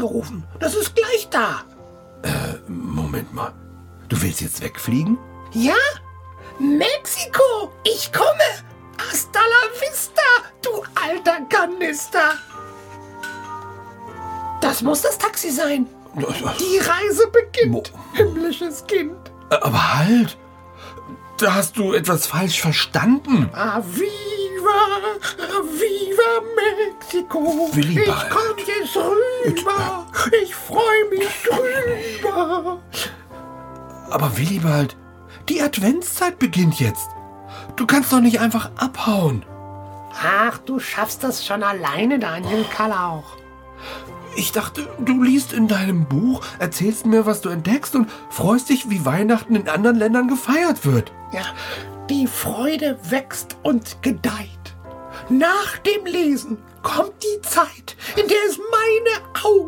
angerufen. Das ist gleich da. Moment mal. Du willst jetzt wegfliegen? Ja? Mexiko, ich komme. Hasta la vista, du alter Kanister. Das muss das Taxi sein. Die Reise beginnt, himmlisches Kind. Aber halt! Da hast du etwas falsch verstanden. Viva Mexiko. Willibald. Ich komm jetzt rüber. Ich freue mich drüber. Aber Willibald, die Adventszeit beginnt jetzt. Du kannst doch nicht einfach abhauen. Ach, du schaffst das schon alleine, Daniel Kalauch. Ich dachte, du liest in deinem Buch, erzählst mir, was du entdeckst und freust dich, wie Weihnachten in anderen Ländern gefeiert wird. Ja, die Freude wächst und gedeiht. Nach dem Lesen kommt die Zeit, in der es meine Augen